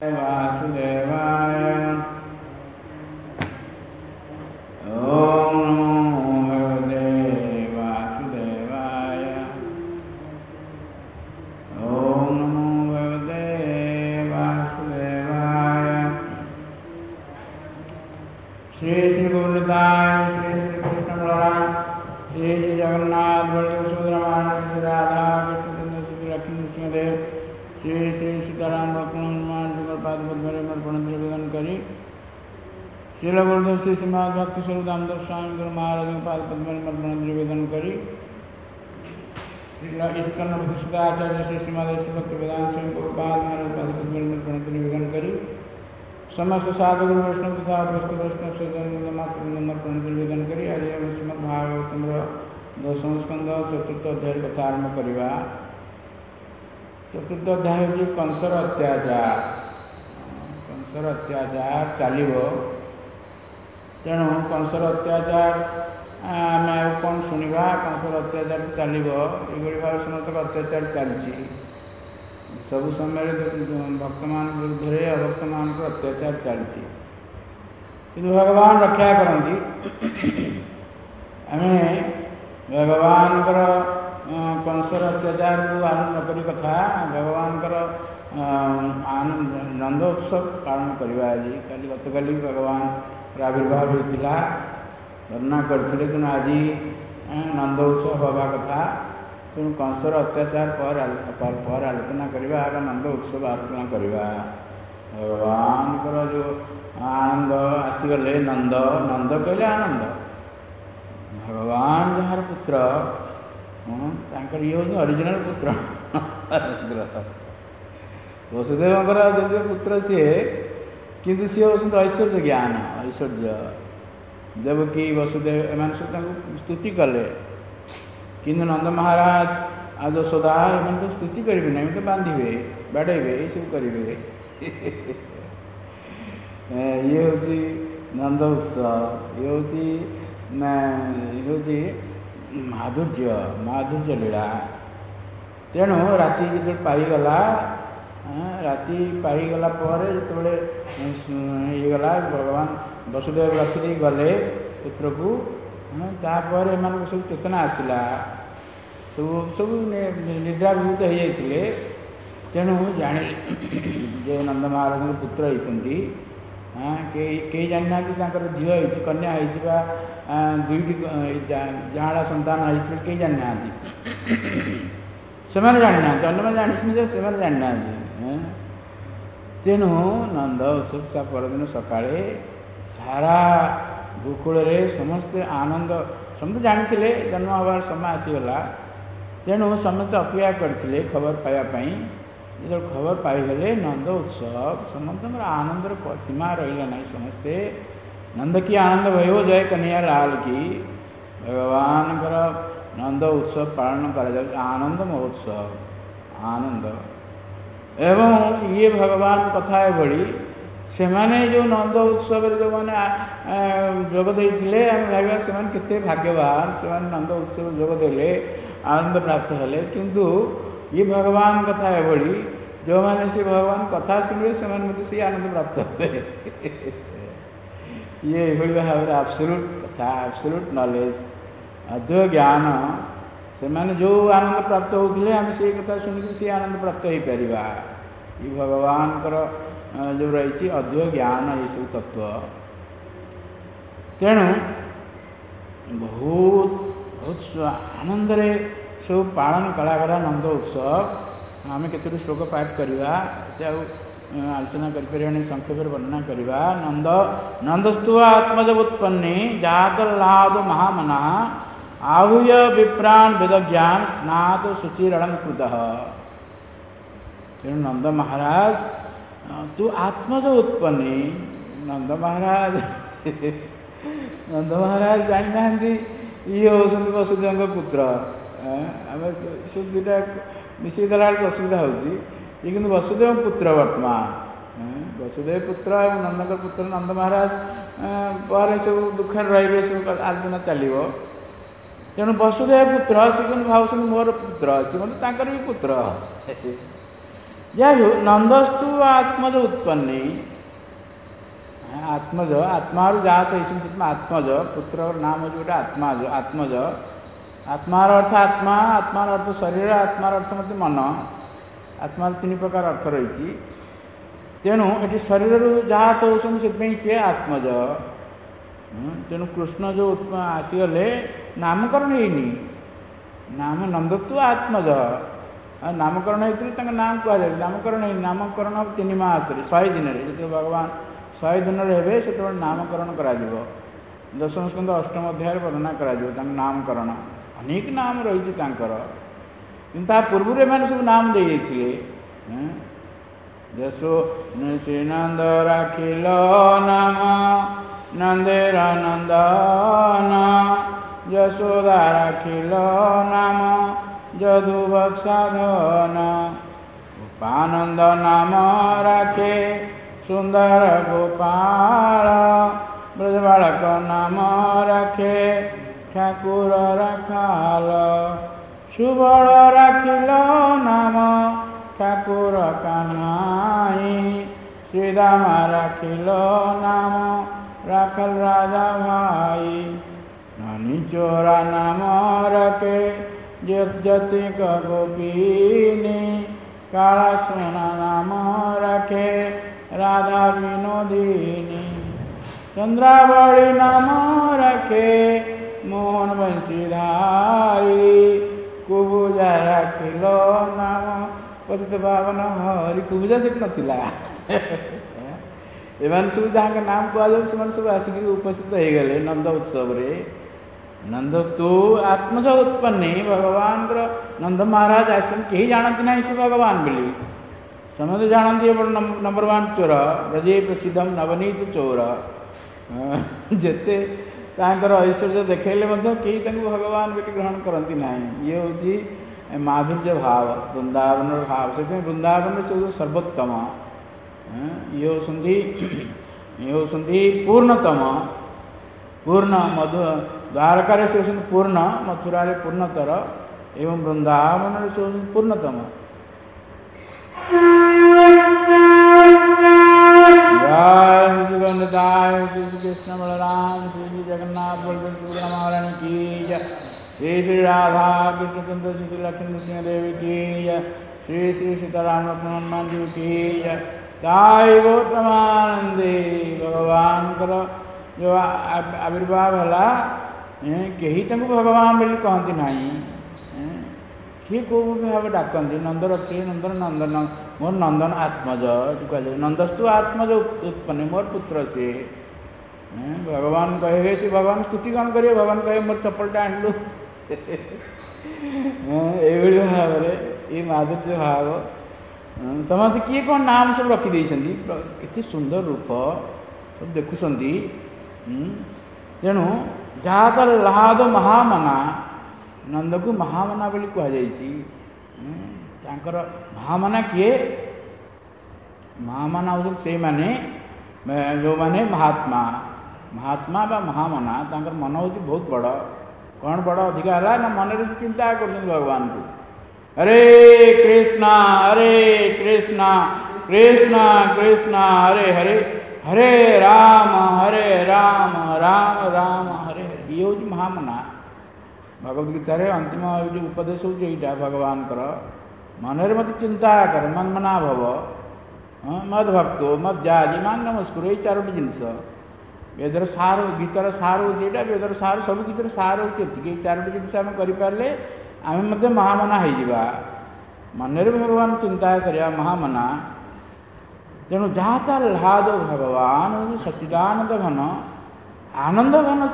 वासुदेवाय। ओम नमो भगवते वासुदेवाय। ओम नमो भगवते वासुदेवाय। श्री श्री गुरुदाय श्री श्री कृष्ण बलराम श्री श्री जगन्नाथ बलदेव सुभद्रा श्री राधा कृष्ण श्री लक्ष्मण सिंहदेव श्री श्री सीताराम लक्ष्मण हनुमान जुगल पाद पद्म अर्पण निवेदन करी श्रील गुरुदेव श्री श्रीमद भक्ति स्वरूप दामोदर स्वामी गुरु महाराज के पाद पद्म अर्पण निवेदन करी श्रील इस्कन आचार्य श्री श्रीमद भक्ति वेदांत स्वामी गुरुपाद महाराज पाद पद्म अर्पण निवेदन करी समस्त साधु गुरु वैष्णव तथा वैष्णव वैष्णव से मात्र अर्पण निवेदन करी आज हम श्रीमद भागवतम दशम स्कंद चतुर्थ अध्याय कथा आरंभ करवा। चतुर्थ अध्याय हूँ कंसर अत्याचार। कंसर अत्याचार चलो तेणु कंसर अत्याचार आम आ कौन शुणा कंसर अत्याचार तो चलो ये भाव समस्त अत्याचार चलती सब समय भक्त मान विरुद्ध में अभक्त मान को अत्याचार चलती कि भगवान रक्षा करती आम भगवान कंसर अत्याचार को आनंद करी कथा भगवान नंद उत्सव पालन करवा। आज कल गतकाली भगवान आविर्भाव होता वर्णना करते तेणु आज नंद उत्सव हवा कथा तेणु कंसर अत्याचार पर आलोचना करवा आगे नंद उत्सव आलोचना करवा। भगवान जो आनंद आसीगले नंद नंद कहले आनंद भगवान जार पुत्र ये हूँ ओरिजिनल पुत्र वसुदेव द्वितीय पुत्र सी किंतु सी हूँ ऐश्वर्य ज्ञान ऐश्वर्य देवकी वसुदेव एम सब स्तुति कले किंतु नंद महाराज आ यशोदा एम तो स्तुति करेंगे ना तो बांधे बाड़े ये सब करेंगे ये हूँ नंद उत्सव ये हूँ माधुर्य माधुर्य लीला। तेणु राति जो पाईगला राति पाईगला जो गला भगवान वसुदेव रखी गले पुत्र को तापर एम सब चेतना आसला सब सब निद्राभूत हो जाते तेणु जान जे नंद महाराज पुत्र होती कई जानी ना झील हो कन्या हो दुईटी जाँला संतान हो कई जानी ना से जानी ना अन्य जानी से जानी ना तेणु नंद उत्सव परदिन सकाळे सारा गोकुल समस्ते आनंद समस्त जानी जन्म हबार समय आसीगला तेणु समस्त अपेक्षा करते खबर पाइबापी जो खबर पाईगले नंद उत्सव समस्त आनंदर सीमा रहा ना समस्ते नंद की आनंद भयो जय कन्हैया लाल की भगवान नंद उत्सव पालन कर आनंद महोत्सव आनंद एवं ये भगवान कथा बड़ी से माने जो नंद उत्सव जो मैंने जोगदे आम भाव से भाग्यवान से नंद उत्सव जोगदे आनंद प्राप्त हेले किंतु ये भगवान कथा बड़ी जो मैंने से भगवान कथा शुणे से आनंद प्राप्त हे ये भाव एब्सोल्यूट कथा एब्सोल्यूट नॉलेज अद्वैत ज्ञान से माने जो आनंद प्राप्त होते आम से कथा शुणिक से आनंद प्राप्त हो पार ये भगवान जो रही अद्वैत ज्ञान ये सब तत्व तेणु बहुत बहुत आनंद सब पालन करागला नंद उत्सव आम केतोटी श्लोक पाठ करवा आलोचना कर संक्षेप वर्णना करवा। नंद नंदस्तु आत्मज उत्पन्नी जातलाद महामना आहूय विप्राण वेदज्ञान स्नात शुचिरण कृत। तेणु नंद महाराज तू आत्मज उत्पन्नी नंद महाराज जानी ना ये हूँ वसुदेव पुत्र आम सब दुटा मिसई देला असुविधा होती ये कि वसुदेव पुत्र वर्तमान वसुदेव पुत्र नंद पुत्र नंद महाराज पर सब दुख रे सब आलोचना चलो तेणु वसुदेव पुत्र सी भाव मोर पुत्र सी भी पुत्र ଯାଇ ହଉ ନନ୍ଦस्तु आत्मज उत्पन्ने आत्मज आत्मार जात ऐसी आत्मज पुत्र नाम हो गोटे आत्माज आत्मज आत्मार अर्थ आत्मा आत्मार अर्थ शरीर आत्मार अर्थ मत मन आत्मार तीन प्रकार अर्थ रही तेणु ये शरीर जात होती सी आत्मज तेणु कृष्ण जो आसीगले नामकरण होनी नाम नंदत्व आत्मज नामकरण होते नाम कहुए नामकरण नामकरण 3 मास 100 दिन जो भगवान 100 दिन हे से नामकरण कर दशम स्कंद अष्टम अध्याय वर्णना कर नामकरण अनेक नाम रही पूर्व एम सब नाम दे जसो श्रीनंद राखिल नाम नंदेर नंदन यशोदा राखिल नाम जदुवत्साधन उपानंद नाम राखे सुंदर गोपाल ब्रजबालक नाम राखे ठाकुर राखाल सुबल राखिल नाम ठाकुर कान्हाई श्रीदाम राखिल नाम राखल राजा भाई नानी चोरा नाम रखे जतिक गोपीनी काला सोना नाम रखे राधा विनोदिनी चंद्रावली नाम रखे मोहन बंशीधारी कुबुजा राखिल नाम पतित पावन हरि कुबुजा से नथिला एमान सब जहाँ नाम कह सब आसिक उपस्थित हो गले नंद उत्सव रे नंदस्तु आत्मज उत्पन्ने भगवान नंद महाराज आसन कहीं जानती ना से भगवान बोली समझे जानती नंबर 1 चोर ब्रजे प्रसिद्धम नवनीत चोर जिते ऐश्वर्य देखले कहीं भगवान बोली ग्रहण करती ना ये हूँ माधुर्य भाव वृंदावन भाव से वृंदावन सब सर्वोत्तम ये होती पूर्णतम पूर्ण मधु द्वारका से होती पूर्ण मथुरा पूर्णतर एवं वृंदावन से होती पूर्णतम जय श्री गणदाय श्री कृष्ण बलराम श्री जगन्नाथ बलराम की जय श्री श्री राधा कृष्ण श्री श्री लक्ष्मी सिंह देवी की जय श्री श्री सीताराम लक्ष्मण हनुमान जी की जय ताई गौतमानंदे भगवान जो आविर्भाव है कहीं भगवान बोली कहती ना किए कौ भाव डाकती नंद रखी नंदन नंदन मोर नंदन आत्मज कह नंदस्तु आत्मज उत्पन्न मोर पुत्र सी भगवान कहे सी भगवान स्तुति कौन करेंगे भगवान कहे मोर चप्पलटा आणलु ये भाव ये माधुर्य भाव समझते किए कौन नाम सब रखी के सुंदर रूप सब देखुं तेणु जहाँ लाद महामना नंद को महामना बोली कहुर महामना किए महामना हो से माने जो माने महात्मा महात्मा बा महामना तांकर मन हूँ बहुत बड़ कौन बड़ अधिका है ना मन से चिंता कर भगवान को हरे कृष्णा कृष्णा कृष्णा हरे हरे हरे राम राम राम हरे हरे ये हूँ महामना भगवद गीतार अंतिम उपदेश हूँ यहाँ भगवान मनरे मत चिंता कर मनमना भव मद भक्तो मद जाजी मान नमस्कुर ये 4टी जिनस वेदर सार गीतार सार हूँ यहाँ वेदर सार सब गीतर सार हूँ 4टी जिनस आम करें आम महामना हो मनरे भगवान चिंता करिया महामना तेणु जहाँ ता लाद भगवान हूँ सच्चिदानंद घन आनंद घन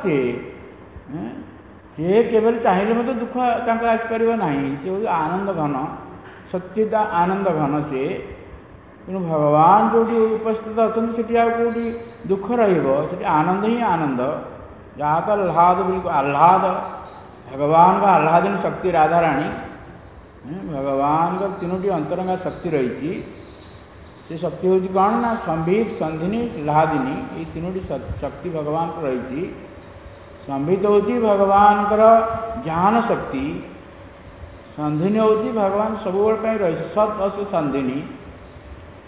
सी केवल चाहिए मत दुख आसपार ना सी हूँ आनंद घन सच्चिद आनंद घन सी तेणु भगवान जो उपस्थित अच्छा से कौटी दुख रही आनंद ही आनंद जहाँ का आह्लाद बोली आह्लाद भगवान का आह्लादिनी शक्ति राधा रानी भगवान का 3टी अंतरंगा शक्ति रही से शक्ति हूँ कौन ना संबित संधिनी लादिनी ये 3टी शक्ति भगवान को रही संबित हूँ भगवान ज्ञान शक्ति संधिनी हूँ भगवान सब रही सत अस संधिनी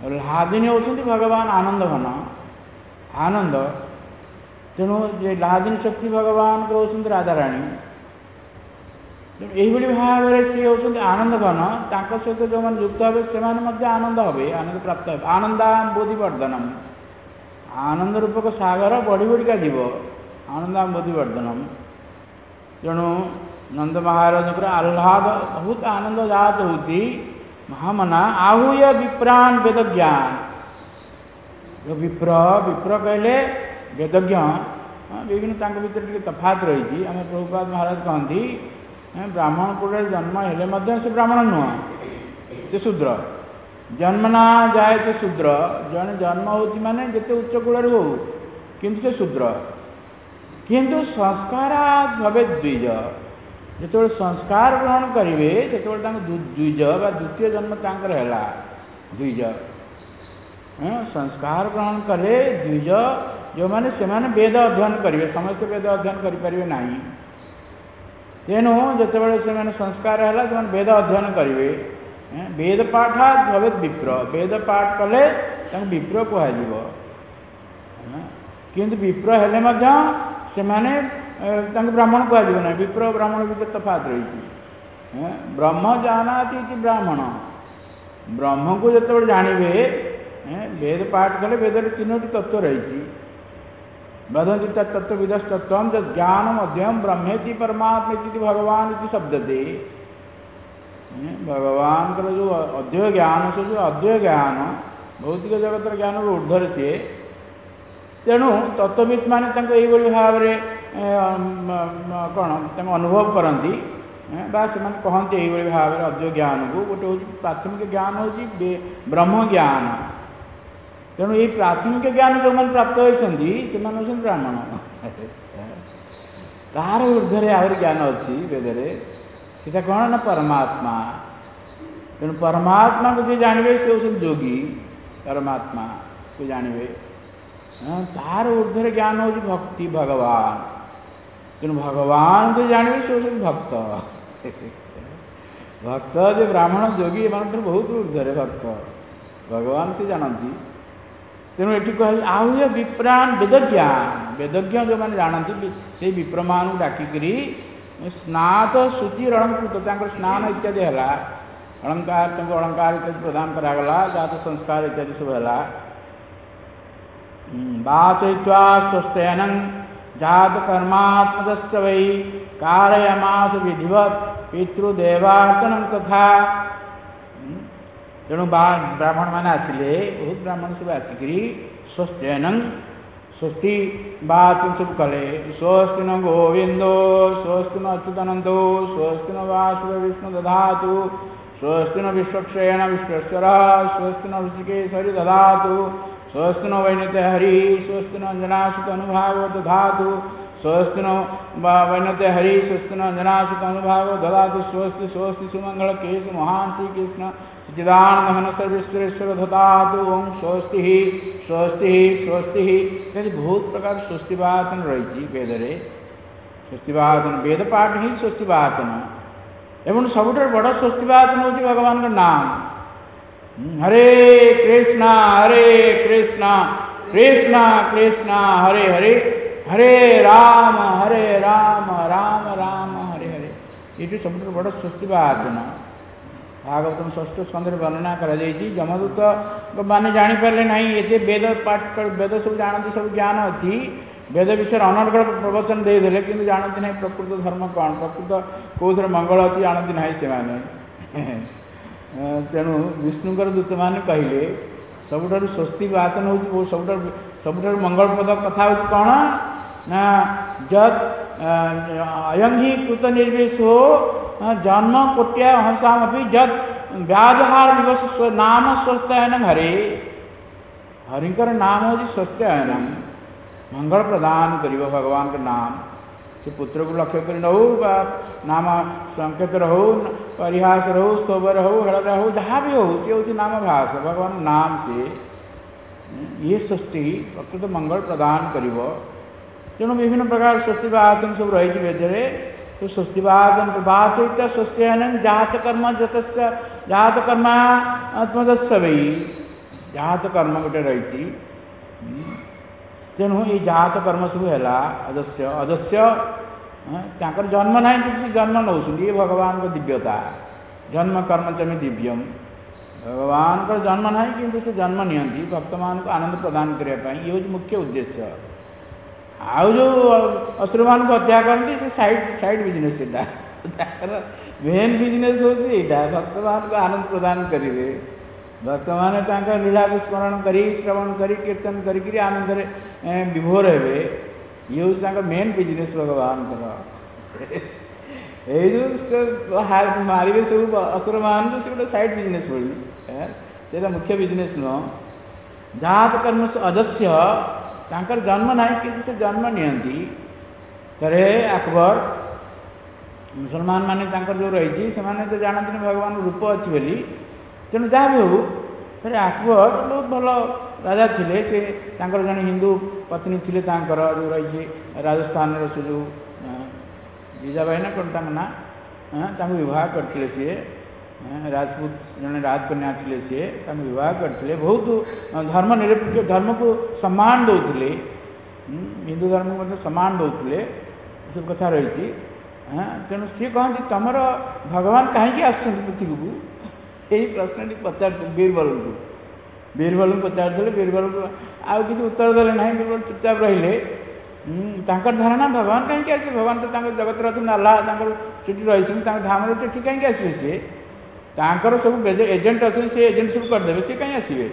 ଲାଦିନୀ ହେଉଛନ୍ତି ଭଗବାନ ଆନନ୍ଦ ଘନ ଆନନ୍ଦ। ତେଣୁ ଲାଦିନୀ ଶକ୍ତି ଭଗବାନଙ୍କର ହେଉଛନ୍ତି ରାଧାରାଣୀ। ତେଣୁ ଏଇଭଳି ଭାବରେ ସିଏ ହେଉଛନ୍ତି ଆନନ୍ଦ ଘନ। ତାଙ୍କ ସହିତ ଯେଉଁମାନେ ଯୁକ୍ତ ହେବେ ସେମାନେ ମଧ୍ୟ ଆନନ୍ଦ ହେବେ, ଆନନ୍ଦ ପ୍ରାପ୍ତ ହେବେ। ଆନନ୍ଦାମ୍ବୋଧି ବର୍ଦ୍ଧନମ୍, ଆନନ୍ଦ ରୂପକ ସାଗର ବଢ଼ି ବଢ଼ିକା ଯିବ। ଆନନ୍ଦାମ୍ବୋଧି ବର୍ଦ୍ଧନମ୍। ତେଣୁ ନନ୍ଦ ମହାରାଜଙ୍କର ଆହ୍ଲାଦ ବହୁତ ଆନନ୍ଦ ଜାତ ହେଉଛି। ମହାମନା ଆହୁୟ ବିପ୍ରାନ୍ ବେଦଜ୍ଞାନ। ବିପ୍ର କହିଲେ ବେଦଜ୍ଞ। ବିଭିନ୍ନ ତାଙ୍କ ଭିତରେ ଟିକେ ତଫାତ ରହିଛି। ଆମ ପ୍ରଭୁପାଦ ମହାରାଜ କହନ୍ତି ବ୍ରାହ୍ମଣ କୁଳରେ ଜନ୍ମ ହେଲେ ମଧ୍ୟ ସେ ବ୍ରାହ୍ମଣ ନୁହଁ, ସେ ଶୂଦ୍ର। ଜନ୍ମନା ଯାଏତେ ଶୂଦ୍ର। ଜଣେ ଜନ୍ମ ହେଉଛି ମାନେ ଯେତେ ଉଚ୍ଚ କୂଳରେ ହଉ କିନ୍ତୁ ସେ ଶୂଦ୍ର। କିନ୍ତୁ ସଂସ୍କାରାତ୍ ଭବେ ଦ୍ୱିଜ। ଯେତେବେଳେ ସଂସ୍କାର ଗ୍ରହଣ କରିବେ ସେତେବେଳେ ତାଙ୍କୁ ଦ୍ୱିଜ ବା ଦ୍ୱିତୀୟ ଜନ୍ମ ତାଙ୍କର ହେଲା ଦ୍ୱିଜ। ସଂସ୍କାର ଗ୍ରହଣ କଲେ ଦ୍ୱିଜ ଯେଉଁମାନେ ସେମାନେ ବେଦ ଅଧ୍ୟୟନ କରିବେ। ସମସ୍ତେ ବେଦ ଅଧ୍ୟୟନ କରିପାରିବେ ନାହିଁ। ତେଣୁ ଯେତେବେଳେ ସେମାନେ ସଂସ୍କାର ହେଲା ସେମାନେ ବେଦ ଅଧ୍ୟୟନ କରିବେ। ବେଦ ପାଠାତ୍ ଭବେତ୍ ବିପ୍ର। ବେଦ ପାଠ କଲେ ତାଙ୍କୁ ବିପ୍ର କୁହାଯିବ। କିନ୍ତୁ ବିପ୍ର ହେଲେ ମଧ୍ୟ ସେମାନେ ତାଙ୍କୁ ବ୍ରାହ୍ମଣ କୁହାଯିବ ନାହିଁ। ବିପ୍ର ବ୍ରାହ୍ମଣ ଭିତରେ ତଫାତ ରହିଛି। ବ୍ରହ୍ମ ଜାନାତି ଇତି ବ୍ରାହ୍ମଣ। ବ୍ରହ୍ମକୁ ଯେତେବେଳେ ଜାଣିବେ, ବେଦ ପାଠ କଲେ ବେଦରେ 3ଟି ତତ୍ତ୍ୱ ରହିଛି। ବଦନ୍ତି ତତ୍ତ୍ୱବିଦସ୍ତତ୍ତ୍ୱଂ ଯଦ୍ ଜ୍ଞାନମ୍ ଅଦ୍ୱୟଂ ବ୍ରହ୍ମେତି ପରମାତ୍ମେତି ଭଗବାନ ଇତି ଶବ୍ଦତେ। ଭଗବାନଙ୍କର ଯେଉଁ ଅଦ୍ୱୟ ଜ୍ଞାନ, ସେ ଯେଉଁ ଅଦ୍ୱୟ ଜ୍ଞାନ ଭୌତିକ ଜଗତର ଜ୍ଞାନରୁ ଉର୍ଦ୍ଧ୍ୱରେ ସିଏ। ତେଣୁ ତତ୍ତ୍ୱବିତ୍ ମାନେ ତାଙ୍କୁ ଏଇଭଳି ଭାବରେ କ'ଣ ତାଙ୍କୁ ଅନୁଭବ କରନ୍ତି ବା ସେମାନେ କହନ୍ତି ଏଇଭଳି ଭାବରେ ଅଦ୍ୱୟ ଜ୍ଞାନକୁ। ଗୋଟେ ହେଉଛି ପ୍ରାଥମିକ ଜ୍ଞାନ ହେଉଛି ବ୍ରହ୍ମ ଜ୍ଞାନ। ତେଣୁ ଏଇ ପ୍ରାଥମିକ ଜ୍ଞାନ ଯେଉଁମାନେ ପ୍ରାପ୍ତ ହୋଇଛନ୍ତି ସେମାନେ ହେଉଛନ୍ତି ବ୍ରାହ୍ମଣ। ତାହାର ଉର୍ଦ୍ଧ୍ୱରେ ଆହୁରି ଜ୍ଞାନ ଅଛି ବେଦରେ। ସେଟା କ'ଣ ନା ପରମାତ୍ମା। ତେଣୁ ପରମାତ୍ମାକୁ ଯିଏ ଜାଣିବେ ସେ ହେଉଛନ୍ତି ଯୋଗୀ। ପରମାତ୍ମାକୁ ଜାଣିବେ। ତାହାର ଉର୍ଦ୍ଧ୍ୱରେ ଜ୍ଞାନ ହେଉଛି ଭକ୍ତି ଭଗବାନ। ତେଣୁ ଭଗବାନଙ୍କୁ ଜାଣିବେ ସେ ହେଉଛନ୍ତି ଭକ୍ତ। ଭକ୍ତ ଯେ ବ୍ରାହ୍ମଣ ଯୋଗୀ ଏମାନଙ୍କର ବହୁତ ଉର୍ଦ୍ଧ୍ୱରେ ଭକ୍ତ। ଭଗବାନ ସେ ଜାଣନ୍ତି। ତେଣୁ ଏଠି କୁହାଯାଉଛି ଆହୁୟ ବିପ୍ରାନ୍ ବେଦଜ୍ଞାନ। ବେଦଜ୍ଞ ଯେଉଁମାନେ ଜାଣନ୍ତି ସେଇ ବିପ୍ରମାନଙ୍କୁ ଡାକିକିରି ସ୍ନାତ ଶୁଚି ଅଳଙ୍କୃତ ତାଙ୍କର ସ୍ନାନ ଇତ୍ୟାଦି ହେଲା। ଅଳଙ୍କାର ତାଙ୍କୁ ଅଳଙ୍କାର ଇତ୍ୟାଦି ପ୍ରଦାନ କରାଗଲା। ଜାତ ସଂସ୍କାର ଇତ୍ୟାଦି ସବୁ ହେଲା। ବାଚୟିତ୍ୱା ସ୍ୱସ୍ତୟନଂ ଜାତ କର୍ମାତ୍ମଜସ୍ୟ ବୈ कारयामास विधिवत पितृदेवार्चनं तथा। तेणु ब्राह्मण मैंने आसिले बहुत ब्राह्मण सब आसिकी स्वस्त्यनं स्वस्ति वाचन सब कले। स्वस्ति न गोविंदो स्वस्ति न अच्युतानंदो स्वस्ति न वासुदेव विष्णु दधातु स्वस्ति न विश्वक्षेण विश्वेश्वर स्वस्ति न ऋषिकेशरी दधातु स्वस्ति न वैनते हरि स्वस्ति न अंजनासुत अनुभाव दधातु स्वस्ति न वैनते हरि स्वस्ति न अंजनासुत अनुभाव दधातु स्वस्ति स्वस्ति सुमंगल केश महान श्री कृष्ण सच्चिदानंद घन सर्वेश्वरेश्वर दधातु ओम स्वस्ति ही स्वस्ति ही स्वस्ति ही इत्यादि बहुत प्रकार स्वस्ति वाचन रही वेदरे। स्वस्ति वाचन वेद पाठ ही स्वस्ति वाचन एवं सबुठार बड़ स्वस्ति वाचन हूँ भगवान का नाम। हरे कृष्णा कृष्ण कृष्ण हरे हरे हरे राम राम राम हरे हरे। ये सबुठ बड़ स्वस्ति वाचन भागवतम षष्ठ स्कंदे वर्णना कर जमदूत मैंने जापारे ना ये वेद पाठ वेद सब जानती सब ज्ञान अच्छी वेद विषय अनर्गल प्रवचन देदेले कि जानती ना प्रकृत धर्म कौन प्रकृत कौन मंगल अच्छी जानती ना से तेणु विष्णुकर दूत मैंने कहले सबुठ स्वस्ति वाचन हो सबुठ मंगलप्रद कथा हूँ कौन ना जद अयं ही कृत निर्वेशो जन्म कोट्या हंसामपि जद व्याजहार दिवस नाम स्वस्थयन हरे। हरिंकर नाम हूँ स्वस्थयन मंगल प्रदान कर भगवान के नाम से पुत्र को लक्ष्य कर नौ नाम संकेत हो परिहास हो स्तोबर हो हेड़ हो जहाँ भी हो सी हूँ नाम भाष भगवान नाम से ये स्वस्ति प्रकृत मंगल प्रदान कर। तेणु विभिन्न प्रकार स्वस्ति वाचन सब रही वेदरे। तो स्वस्ति वाचन वाचयित स्वस्त्ययन जात कर्म जतस्य जात कर्मात्मजस्य वै जात कर्म गोटे रही। तेणु ये जात कर्म सब है अजस्य अजस्य तांकर जन्म ना कि जन्म नौ ये भगवान को दिव्यता जन्म कर्म चमी दिव्यम भगवान को जन्म ना कि से जन्म नियंती भक्त मान को आनंद प्रदान करने ये हूँ मुख्य उद्देश्य। आउ जो असुर मान को हत्या करती से साइड बिजनेस मेन बिजनेस हूँ भक्त मान को आनंद प्रदान करेंगे भक्त मैंने लीला स्मरण कर श्रवण कर कीर्तन कर आनंद विभोर हे ये हूँ मेन बिजनेस भगवान मारे सब असुर मान को गोटे सैड बिजनेस भाई से मुख्य बिजनेस नुह। जात कर्म से अजस्य तांकर जन्म ना कि से जन्म नियंती थे अकबर मुसलमान माने जो रही से तो जानते भगवान रूप अच्छी बोली तेणु जहाँ भी हो थे अकबर बहुत भल राजा थे से जन हिंदू पत्नी थे जो रही राजस्थान से जो जीजाबाई ना कौन ना विवाह करते सी राजपूत जन राजकन्या थे सी विवाह करते बहुत धर्म निरपेक्ष धर्म को सम्मान दौले हिंदू धर्म को सम्मान दौले सब कथा रही। तेणु सी कहती तुमर भगवान कहीं आसुँच पृथ्वी को यही प्रश्न पचार बीरबल को पचार बीरबल को आउ किसी उत्तर देले ना बीरबल चुपचाप रहिले धारणा भगवान कहीं आस भगवान तो जगत अच्छा अल्लाह सीटी रही धाम रही कहीं आसवे सी सब एजेंट अच्छे से एजेंट सब करदे सी कहीं आसवे।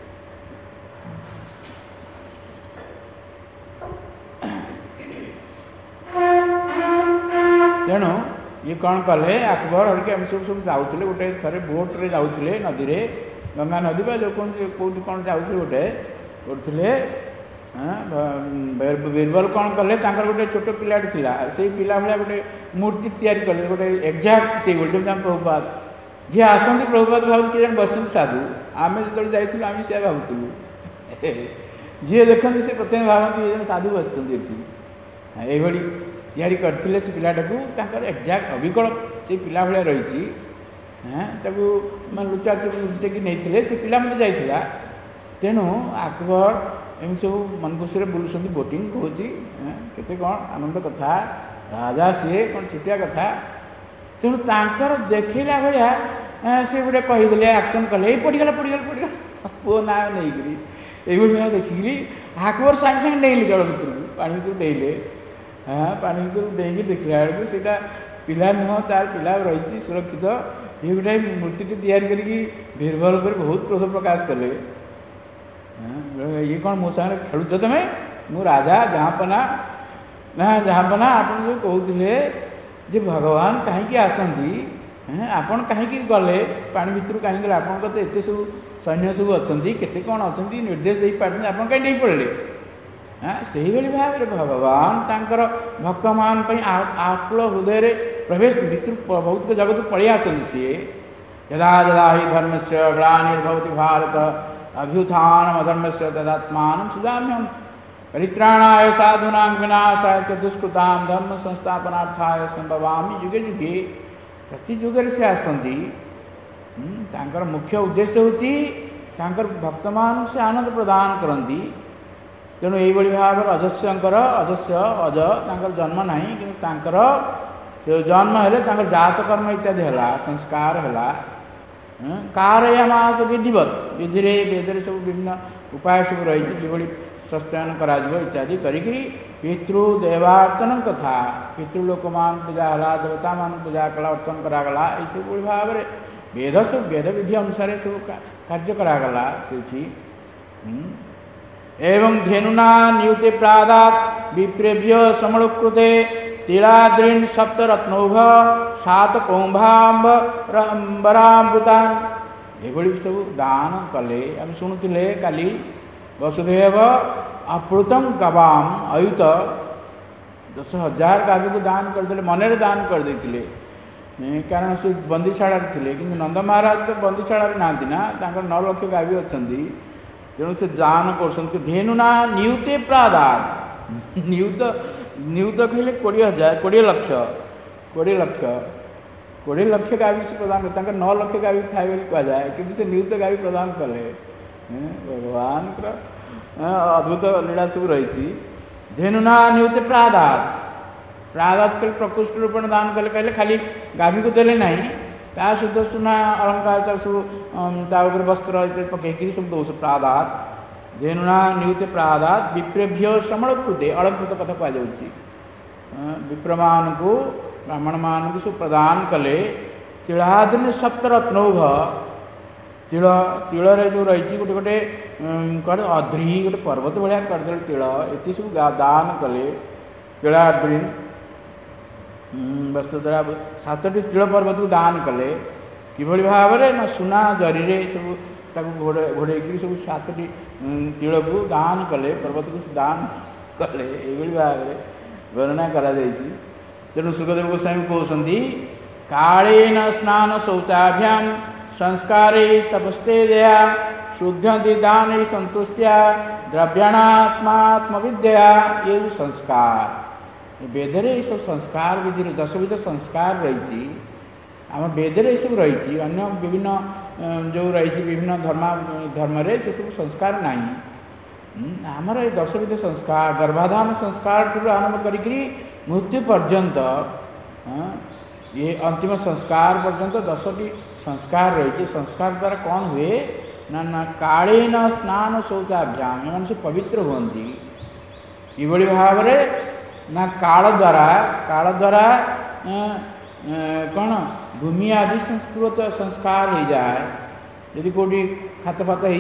तेणु ये कौन कले अकबर हल्के आम सब जाऊे गोटे थे बोट्रे जाऊे नदी में गंगा नदी जो कौटी कौन जाऊे गोटे उठे बीरबल कौन कले गोटे छोट पिलाटे था से पिला भाया गोटे मूर्ति तैयारी कले गोटे एक्जाक्ट से जमी प्रभुपाद जी आसती प्रभुपाद भाव किए बस साधु आम जो जाइलु आम से भावुलु जी देखते से प्रथम भावती ये साधु बस ये तैयारी करते से पिलाटा को एक्जाक्ट अविकल से पिला भाया रही लुचा लुचेक नहीं से पिला मत जाइला। तेणु अकबर एम सब मन खुशी बुलूँ बोटिंग कौन केते कौन आनंद कथा राजा सी कौन छुटिया कथा। तेणु तांकर देखला भाया से गोटे कहीदे एक्शन कले पड़गला पुओ ना नहीं ये भाया देखिकी अकबर सागे सागे डेले जल भर पानी भर डेले पानी भर डेक देखला बेलू से पिला नुह तार पिला रही सुरक्षित ये गोटे मूर्ति तैयारी करी बीरबल पर बहुत क्रोध प्रकाश कले ये कौन मो सागर खेलुच तुम्हें मु राजा जहाँपना ना जहाँपना आप जो कहते जे भगवान कहीं आसती आपन कहीं गले पानी भितर कहीं गले आप तो एत सब सैन्य सब अच्छा केते कौन अच्छा निर्देश दे पार्टी आप कहीं नहीं पड़े से ही भाव में भगवान तांकर भक्त मान आकुल हृदय प्रवेश भितर बहुत जगत पलि आसती सी यदा यदा ही धर्म से ग्लानिर्भवति भारत अभ्युत्थान अधर्म से तदात्मान सुजाम्यहम परित्राणाय साधूनां विनाशाय च दुष्कृतां धर्म संस्थापनार्थाय संभवामि युगे युगे प्रति युगे से आसती मुख्य उद्देश्य होची भक्त मान से आनंद प्रदान करती। तेणु ये भाव अजस्यंकर अजस्य अज जन्म ना कि जन्म है जात कर्म इत्यादि है संस्कार है कारयामास विधिवत विधि वेद सब विभिन्न उपाय सब रही सस्त्ययन करा इत्यादि करी पितृदेवार्चन तथा पितृलोक मान पूजा है देवता मान पूजा कला अर्चन करागला ये भाव में वेद सब वेद विधि अनुसार सब कार्य करागला से एवं धेनुना नियुते प्रादात विप्रेभ्य समणुकृते तिलाद्रीन सप्तरत्नौघ सात कौंभाम्बरामृतान ये सब दान कले आम शुणुले काली वसुदेव अप्लुतम गवाम अयुत 10,000 गाभी को दान करदे मनरे दान करदे कारण से बंदीशाला थे कि नंद महाराज तो बंदीशाला ना 9 लक्ष गाभी अच्छा तेणु से दान कर धेनुना नियुते प्रादात नियुत कहले 20,000 20 लक्ष गाभी से प्रदान कर 9 लक्ष गाभी थाए कहुए कि नियुत गाभी प्रदान कले ଭଗବାନଙ୍କର ଅଦ୍ଭୁତ ଲୀଳା ସବୁ ରହିଛି। ଧେନୁନା ନିଉତେ ପ୍ରାଦାତ, ପ୍ରାଦାତ କଲେ ପ୍ରକୃଷ୍ଟ ରୂପଣ ଦାନ କଲେ, କହିଲେ ଖାଲି ଗାଭୀକୁ ଦେଲେ ନାହିଁ, ତା ସହିତ ସୁନା ଅଳଙ୍କାର ତାକୁ ସବୁ ତା ଉପରେ ବସ୍ତ୍ର ଇତ୍ୟାଦି ପକେଇକିରି ସବୁ ଦଉଛୁ ପ୍ରାଦାତ। ଧେନୁନା ନିଉତେ ପ୍ରାଦାତ ବିପ୍ରେଭ୍ୟ ସମଳକୃତେ, ଅଳକୃତ କଥା କୁହାଯାଉଛି। ବିପ୍ରମାନଙ୍କୁ ବ୍ରାହ୍ମଣମାନଙ୍କୁ ସବୁ ପ୍ରଦାନ କଲେ। ତିଳାଦିନ ସପ୍ତରତ୍ନୌଘ, ତିଳରେ ଯେଉଁ ରହିଛି ଗୋଟେ ଗୋଟେ କୁଆଡ଼େ ଅଦ୍ରି ଗୋଟେ ପର୍ବତ ଭଳିଆ କରିଦେଲେ ତିଳ, ଏଠି ସବୁ ଦାନ କଲେ। ତିଳାଦ୍ରି ବସ୍ତୁ ଦ୍ୱାରା 7ଟି ତିଳ ପର୍ବତକୁ ଦାନ କଲେ। କିଭଳି ଭାବରେ ନା ସୁନା ଜରିରେ ସବୁ ତାକୁ ଘୋଡ଼େଇକିରି ସବୁ 7ଟି ତିଳକୁ ଦାନ କଲେ, ପର୍ବତକୁ ଦାନ କଲେ, ଏଇଭଳି ଭାବରେ ବର୍ଣ୍ଣନା କରାଯାଇଛି। ତେଣୁ ସୁଖଦେବ ଗୋସ୍ୱାମୀ କହୁଛନ୍ତି କାଳେନ ସ୍ନାନ ଶୌଚାଭ୍ୟାମ ସଂସ୍କାରେ ତପସ୍ତେ ଦୟା शुद्धंति दान संतुष्टिया द्रव्याणात्मात्मविद्या। ये जो संस्कार वेदरे ये सब संस्कार विधि 10 संस्कार रही आम वेदरे ये सब रही अन्य विभिन्न जो रही विभिन्न धर्म से सब संस्कार नहीं। आमर ये 10 संस्कार गर्भाधान संस्कार आरंभ करी मृत्यु पर्यंत ये अंतिम संस्कार पर्यंत 10टी संस्कार रही। संस्कार द्वारा कौन हुए ना कालीन स्नान शौचाभ्याम एम से पवित्र होती किभली भाव ना काल द्वारा कौन भूमि आदि संस्कृत संस्कार हो जाए। यदि कौटी खात फात हो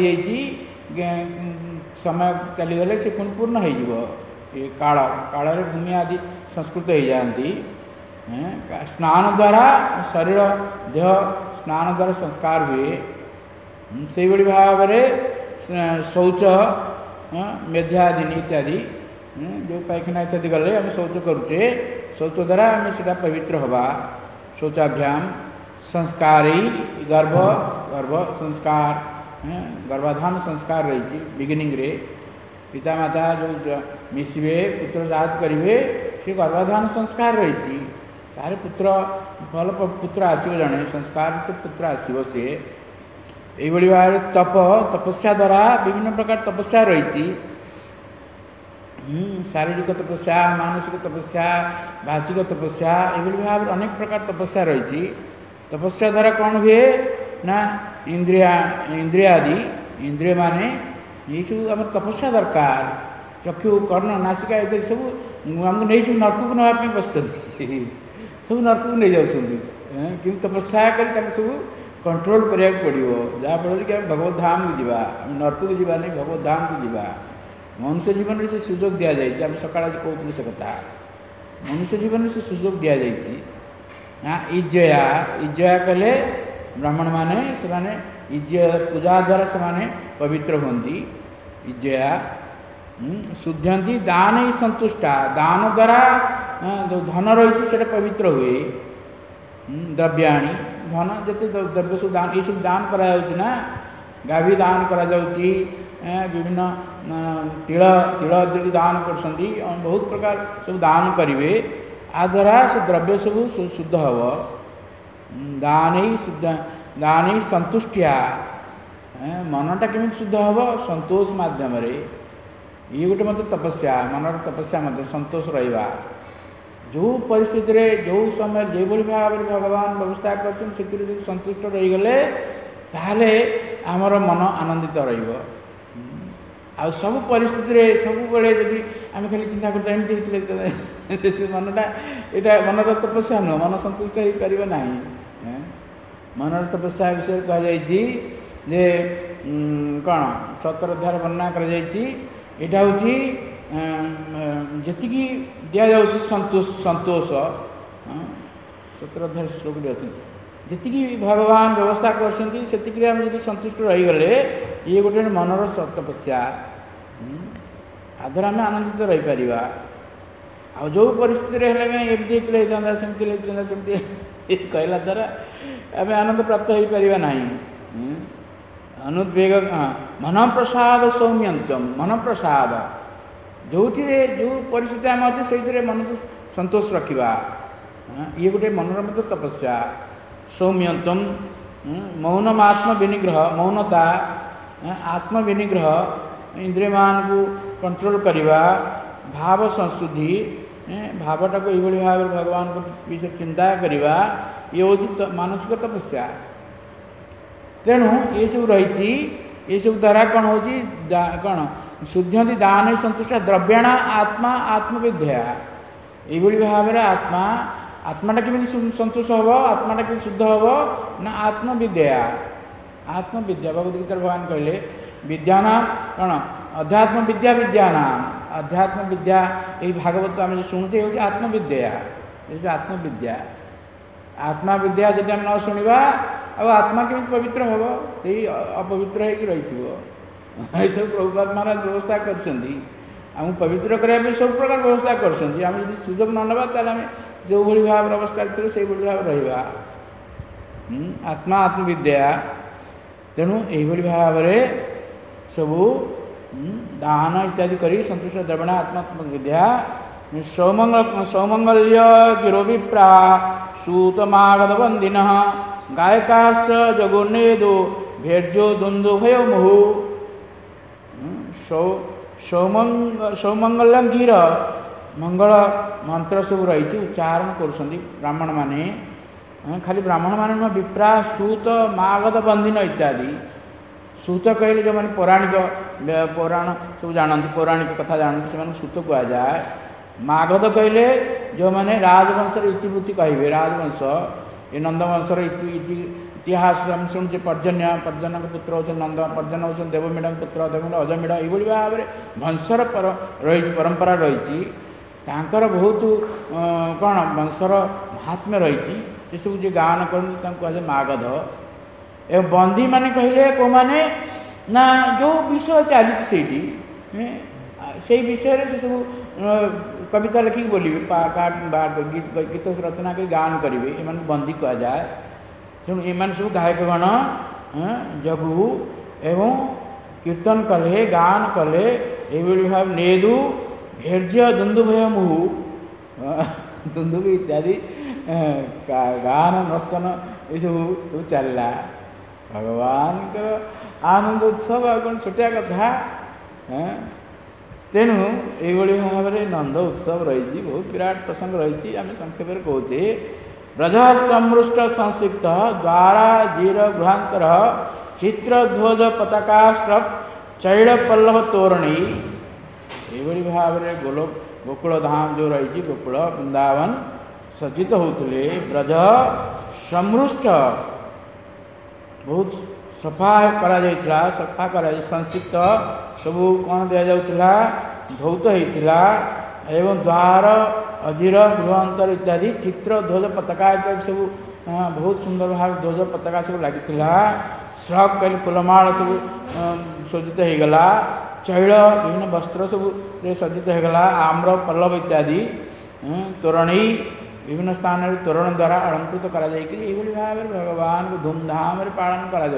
समय चलीगले से पुणी पूर्ण हो काल भूमि आदि संस्कृत हो जाती। स्नान द्वारा शरीर देह स्नान द्वारा संस्कार हुए। से भाव शौच मेध्यादिनी इत्यादि जो पायखाना इत्यादि गले आम शौच करुचे, शौच द्वारा आम से पवित्र हवा। शौचाभ्याम संस्कार गर्भ संस्कार गर्भाधान संस्कार रही बिगिनिंग रे पितामाता जो मिसवे पुत्र जात करेंगे से गर्भाधान संस्कार रही। तार पुत्र भल पुत्र आसो जड़े संस्कार तो पुत्र आसो सी यही भाव तपस्या द्वारा विभिन्न प्रकार तपस्या रही। शारीरिक तपस्या मानसिक तपस्या बाचिक तपस्या यही भाव अनेक प्रकार तपस्या रही। तपस्या द्वारा कौन हुए ना इंद्रियादि इंद्रिय माने ये सब आम तपस्या दरकार। चक्षु कर्ण नासिका इत्यादि सब आमको नहीं सब नरक को नापी बस सब नरक को नहीं जाऊँ कि तपस्या कर सब कंट्रोल करा पड़ो जहाँफल कि भगवत धाम को जावा नरक को जावा नहीं भगवत धाम को जावा। मनुष्य जीवन में से सुजोग दि जाए सका कहते से कथा मनुष्य जीवन में से सुजोग दि जाए। इज्जया कहले ब्राह्मण माने से पूजा द्वारा से पवित्र होती। इज्जया शुद्धंती दान ही संतुष्टा दान द्वारा जो धन रही से पवित्र हुए। द्रव्याणी धन जिते द्रव्य सब दान ये सब दान करा ना गाभी दान करा विभिन्न तिल दान कर बहुत प्रकार सब दान करेंगे आ द्वारा से द्रव्य सब शुद्ध हम। दान ही संतुष्टिया मनटा केमी शुद्ध हम संतोष मध्यम ये गोटे मत तपस्या मनर तपस्या मत संतोष रहा। जो परिस्थिति रे जो समय जो भाव में भगवान व्यवस्था कर संतुष्ट रहीगले ताहले आमर मन आनंदित रहिबो। आ सब परिस्थिति रे सब बेले जदि आम खाली चिंता करता एमती मनटा यहाँ मनर तपस्या नुह मन संतुष्ट हो पार ना। मनर तपस्या विषय कहुई जे कौन 17 अध्याय वर्णना कर यहाँ हूँ जी दि जाऊँगी संतोष 17 अध्याय श्लोक जी भगवान व्यवस्था करती आम जब संतुष्ट रहीगले ये गोटे मनर तपस्या आधार आम आनंदित रही पार। आ जो परिस्थिति एमती सेमती कहला द्वारा आम आनंद प्राप्त हो पार ना। अनुद्वेग मन प्रसाद सौम्यंतम मन प्रसाद जो परिस्थिति आम अच्छे से मन को संतोष रखा ये गोटे मनर मत तपस्या। सौम्यंतम मौनमात्म विनिग्रह मौनता आत्मविनिग्रह इंद्रिय मान को कंट्रोल करवा भाव संशुद्धि भावटा को यही भाव भगवान को विषय चिंता करवा ये हूँ मानसिक तपस्या। तेणु ये सब रही ये सब द्वारा कौन हो कौन शुद्धि दान संतुष्ट द्रव्याण आत्मा आत्मविद्या ये भाव आत्मा आत्माटा केमी संतोष हम आत्माटा केमी शुद्ध हम ना आत्मविद्या आत्मविद्या भगवद्गीता भगवान कहले विद्याना कौन अध्यात्म विद्या विद्यानाम अध्यात्म विद्या ये भागवत आम शुणुचे हूँ आत्मविद्या ये आत्मविद्या आत्मा विद्या जब आम न शुणा अब आत्मा केमी पवित्र हम यही अपवित्र हो रही सब प्रभुपाद महाराज व्यवस्था कर पवित्र करने सब प्रकार व्यवस्था कर सुजोग न ना ताल आम जो भाई भाव अवस्था थे से भाव रहा आत्मा आत्मविद्या। तेणु यही भाव सबू दान इत्यादि करी संतुष्ट द्रवण आत्मात्मविद्या सौमंगल्य गिरोविप्रा सूतमागधबंदिन गायकाश्च जगोन्नेदो भेर्जो द्वंद्वभयो मुहु सौमंगल्यं गिर मंगल मंत्र सब रही उच्चारण कर ब्राह्मण माने खाली ब्राह्मण माने न विप्रा सूत मागध बंधीन इत्यादि सूत कहले जो मैंने पौराणिक पुराण सब जानती पौराणिक कथा जानती से सूत कह जाए। मागध कहले जो मैंने राजवंश इतिवृत्ति कहे राजवंश ये नंदवंशर इतिहास हम शुणुचे पर्जन्य पर्जन पुत्र हो नंद पर्जन हो देवमीड़ पुत्र देवमीड़ अजमीड़ ये भाव में वंशर रही परंपरा रही तांकर बहुत कौन वंशर महात्म्य रही से सब जो गान करते कहे मागध एवं बंदी माने कहले को माने ना जो विषय चली से विषय से सब कविता लिखिक बोलिए गीत रचना कर गान करेंगे ये बंदी कह जाए। तेणु ये सब गायकगण जगु एवं कीर्तन कले गान कले ये भाव नेदु भेर्य दुंदुभय मुहु दुंदुभ इत्यादि गान नर्तन ये सब चलला भगवान आनंद उत्सव आ कौन छोटिया कथा। तेणु ये भाव में नंद उत्सव रही बहुत विराट प्रसंग रही आम संक्षेप कहे ब्रज समृष्ट संसिक्त द्वारा जीर गृहांतर चित्रध्वज पताका स्रक चैड़ पल्लव तोरणी ये भाव में गोकुल धाम जो रही गोकुल वृंदावन सज्जित होते ब्रज समृष्ट बहुत सफा करा सफा कर संसिक्त सब कौन दि जाऊला धौत होता एवं द्वार अजीर गृहांतर इत्यादि चित्र ध्वज पताका इत्यादि सब बहुत सुंदर भाव ध्वज पताका सब लगी स्रक कहले फुलमाल सब सज्जित होगला चैल विभिन्न वस्त्र सब सज्जित होगला आम्र पल्लव इत्यादि तोरणी विभिन्न स्थान में तोरण द्वारा अलंकृत करा भाव में भगवान को धूमधाम पालन करा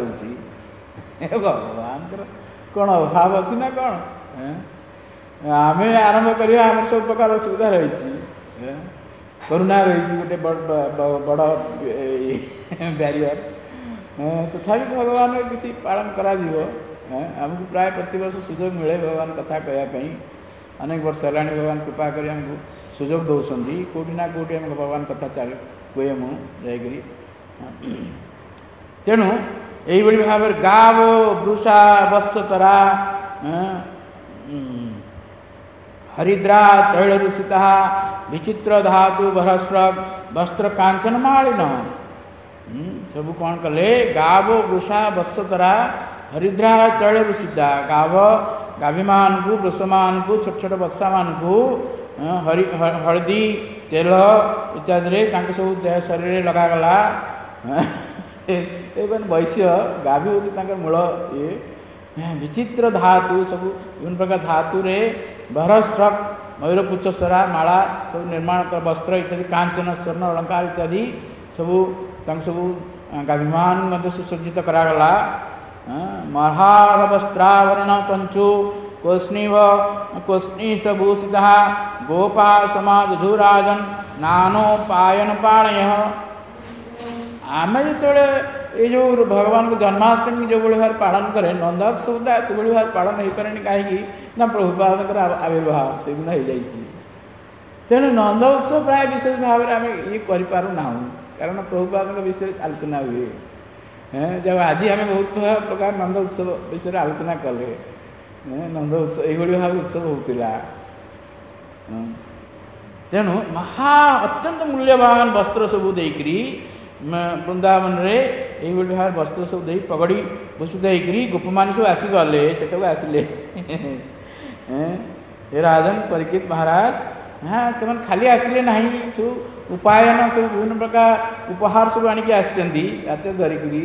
भगवान कौन अभाव अच्छी ना कौन आम आरंभ करवा आम सब प्रकार असुविधा रही करुणा रही गोटे बड़ बैरियर तथापि भगवान किसी पालन करा आमको प्राय प्रतिवर्ष सुजोग मिले भगवान कथा कहवाई अनेक वर्ष है भगवान कृपा कर आमको सुजोग दौरान कौटि ना कौटि आम भगवान कथा चल कहे मुझे तेणु यही भाव गाव वृषा वत्सतरा हरिद्रा तैलरूषिता विचित्र धातु भरस्रग वस्त्र कांचन मालिन सब कौन कले गाव वृषा वत्सतरा हरिद्रा तैलरूषिता गाव गाभी मान को वृष मान को छोट छोट बत्सा मान को हलदी तेल इत्यादि सब देह शरीर लगागला वैश्य गाभी हूँ मूल ये विचित्र धातु सब विभिन्न प्रकार धातु रे भरस्रक मयूरपुच्छस्वरा माला सब निर्माण कर वस्त्र इत्यादि कांचन स्वर्ण अलंकार इत्यादि सब सब गाभिमान सुसज्जित करागला महार वस्त्रावरण पंचु कोष्णीशभूषिता गोपा समाधुराजन नानोपायन पाणय आम जो ये जो भगवान को जन्माष्टमी जो भाव पालन करे नंदोत्सवटा से भाव पालन हो पारे कहीं ना प्रभुपाद आविर्भाव से दिन हो जाइए तेणु नंदोत्सव प्राय विशेष भाव में आम ये करूना कारण प्रभुपाद विषय आलोचना हुए जब आज आम बहुत प्रकार नंदोत्सव विषय आलोचना कले नंदोत्सव ये भाव उत्सव होता तेणु महा अत्यंत मूल्यवान वस्त्र सबू देकरी वृंदावन रे ये भाव वस्त्र सब दे पगड़ी भूषित होकर गोप मान सब आसीगले से आसिले राजन परीक्षित महाराज हाँ से खाली आसिले ना सब उपायन सब विभिन्न प्रकार उपहार सब आणिक आत धरिकी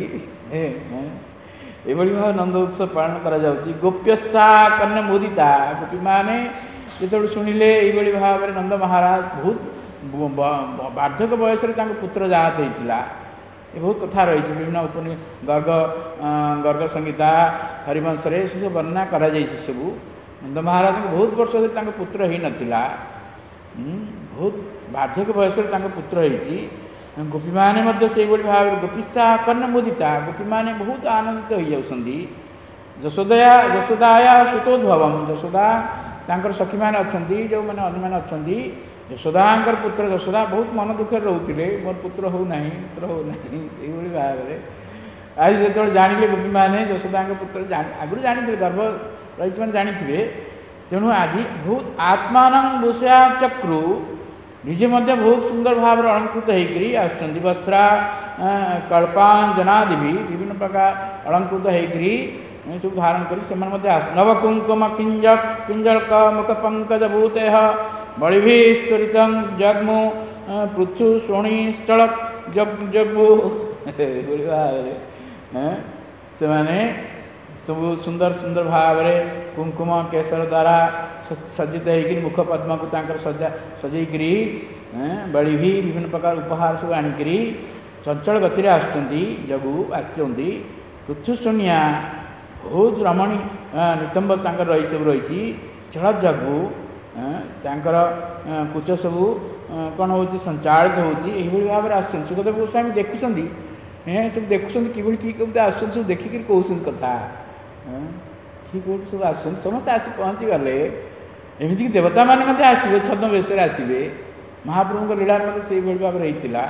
ये भाव नंद उत्सव पालन करा गोप्यश्चा कन्या मुदिता गोपी माने जो शुणिले ये भाव में नंद महाराज बहुत वार्धक बयस पुत्र जात होता ये बहुत कथा रही विभिन्न उपनि गर्ग गर्ग संहिता हरिवंश सब वर्णना करा सबू नंद महाराज को बहुत वर्ष पुत्र ही नथिला बहुत वार्धक बयस पुत्र होती गोपी माने से भाव गोपीश्चा कर्ण मुदिता गोपी माने बहुत आनंदित हो जाती यशोदाया सुतोद्भव यशोदा तांकर सखी मैंने अच्छा जो मैंने अन्य मैंने अच्छा यशोदांकर पुत्र यशोदा बहुत मन दुखे रोते मोर पुत्र हो नहीं ये भाव में आज जो जानिले गोपी मैंने यशोदा पुत्र आगुरी जानी गर्भ रही जानी तेणु आज बहुत आत्मान भूषा चक्रु निजे बहुत सुंदर भाव अलंकृत होकर आसुँच वस्त्रा कल्पांजनादि विभिन्न प्रकार अलंकृत होकर सब धारण कर नवकुंकुम किंजक मुख पंकज भूत बलिभिस्तरित जग्मु पृथु शोणी स्थलक जग्मु से माने सब सुंदर सुंदर भाव में कुंकुम केसर द्वारा सज्जित होकर मुख पद्म को सजैकरी बड़ी भी विभिन्न प्रकार उपहार सब आणिकी चंचल गति आसुँच जगू आसी पृथुशून्या बहुत रमणी नितंब रही सब रही चढ़ जगू तांकर कुच सबू कौन हो संचालित होती भाव में आस सुखदेव गोस्वामी देखुं सब देखुं कि कमी आस देखिक कहते कथा कि कौट सब आस समस्त आसी पहुँची गले एमती देवता मैंने आसवे छद्म वेश आसवे महाप्रभु लीला से भाव में होता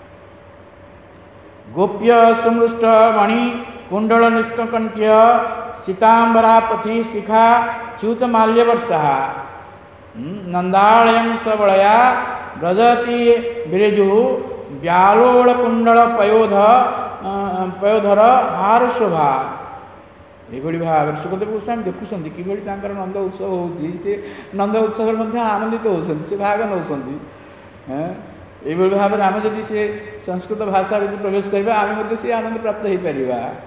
गोप्य सुमृष्ट मणि कुंडल निष्कंठ्य चितांबरापति शिखा च्यूत माल्यवर्षा नंदालयं सबलया व्रजति बिरजु व्यालोड़ कुंडल पयोधर हार शोभा ये भाव सुखदेव गोस्वामी देखुं कि नंद उत्सव होती नंद उत्सव आनंदित होती से भाग नौ ये भाव में आम जब से संस्कृत भाषा प्रवेश करवा आम से आनंद प्राप्त हो पार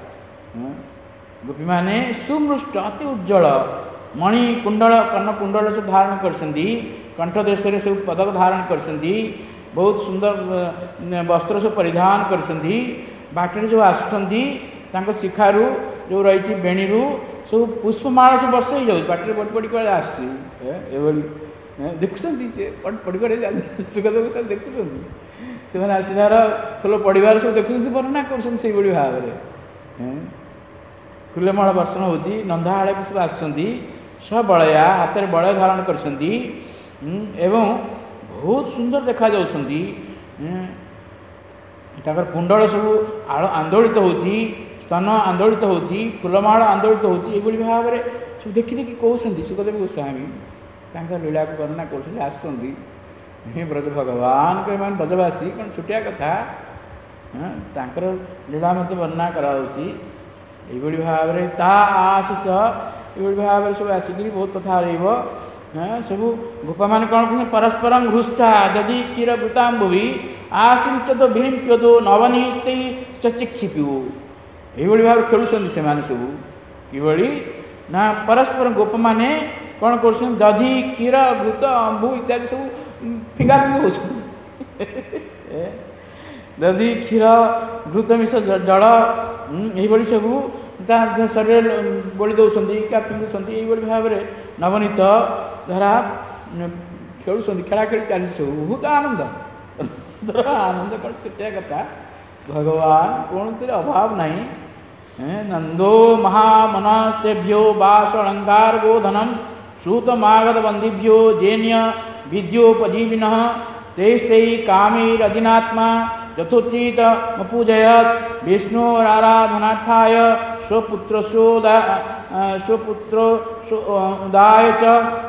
गोपी माने सुमृष्ट अति उज्जवल मणि कुंडल कर्ण कुंडल सब धारण कर कंठदेश सब पदक धारण कर बहुत सुंदर वस्त्र सब परिधान कर बाटर जो आसुँच शिखारू जो रही बेणीरू सब पुष्पमाला सब वर्ष हो जाए बाटर पड़ पड़ कर आसी देखुं से पड़ पड़ सुखदेव सब देखुं से आसार फूल पड़ार सब देखुं वर्णना कर भाव में फूलमाल वर्षण होती नंदाहाड़ भी सब आसुँच सबलया हाथ में बलय धारण कर बहुत सुंदर देखा कुंडल सब आंदोलित होती स्तन आंदोलित होती फूलमाल आंदोलित होती ये भाव में सब देखी देखी कहते सुखदेव गोस्वामी लीला को वर्णना कर आसुँच ब्रज भगवान के मान ब्रजवासी कौन छुटिया कथा लीला मत वर्णना कराऊँगी ये भाव में ता आशीष ये भाव में सब आसिक बहुत कथा सब गोपा मान कौन कहते परस्पर घृष्टा दधि क्षीर घृतांबुभि आसिंचत विलिंप्यतो नवनीत चिक्षिप्यु ये भाव खेलुं से सब कि ना परस्पर गोप मैंने कौन कर दधि क्षीर घृत अंबु इत्यादि सब फिंगा फिंगा हो दधि क्षीर घृत मिश जल यही सब शरीर बोली दौरान क्या फिंगुंट ये भाव में नवनीत धारा खेलुं खेला खेली चली सब बहुत आनंद आनंद कौन छुटिया कथा भगवान कौन से अभाव नहीं। नंदो महामनस्तेभ्यो वास अलंकार गोधनम सूतमागत बंदिभ्यो जैन्य विद्योपजीविन तेस्तै कामैरधिनात्मा यथोचित पूजयत विष्णुराराधनार्थाय स्वपुत्रोदाय च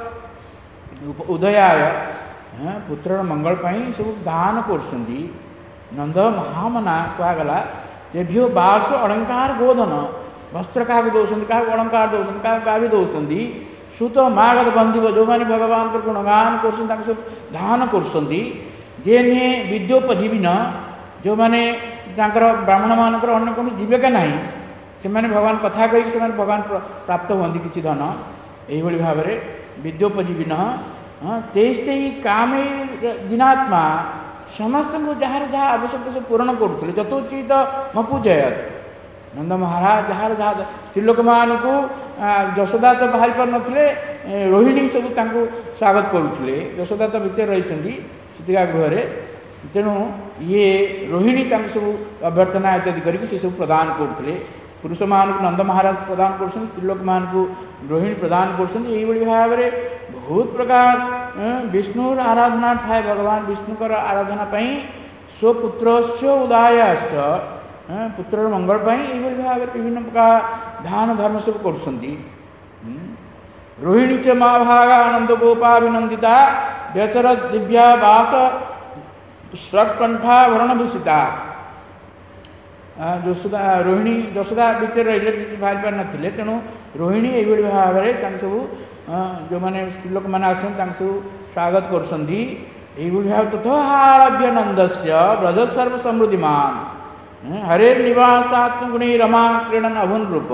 उदयाय पुत्र मंगल सब दान कर नंद महामना कहगला तेभ्यो बास अलंकार गोधन वस्त्र क्या दौरान क्या अलंकार दौरान क्या भी दौरान सुत मागध बंधिव जो मैंने भगवान गुणगान कर दान कर विद्योपजीविन जो मैंने ब्राह्मण मान अन्य कौन जीविका ना से भगवान कथा कही भगवान प्राप्त हुआ किसी धन यही भाव में विद्योपजीविन तेस्ते काम दिनात्मा समस्त को जार जहाँ आवश्यकता सब पूरण करुले यथोचित पूजयत नंद महाराज जार जहाँ स्त्रीलोक मान को यशोदा तो बाहरी पार नथिले रोहिणी सब स्वागत करुले यशोदा तो भितर रही सीतिका गृह तेणु ये रोहिणी सब अभ्यर्थना इत्यादि करके सब प्रदान करुले पुरुष मान को नंद महाराज प्रदान कर स्त्रीलोक मान को रोहिणी प्रदान कर भाव में बहुत प्रकार विष्णुर आराधना थाए भगवान विष्णुकर आराधना स्वपुत्र से उदाय पुत्र मंगल भाव में विभिन्न प्रकार दान धर्म सब कर रोहिणी च महाभागा आनंद गोपाभिनंदिता व्यचर दिव्या वास षट्कंठा भूषिता यशोदा रोहिणी यशोदा भितर रही बाहरी पार नथिले तेणु रोहिणी यही भाव में सब जो मैंने स्त्रीलोक मैंने सब स्वागत कर भाव तथोहारभ्य नंदस्य ब्रज सर्व समृद्धिमान हरे निवासात्मगुणी रमा क्रीडन अभुन रूप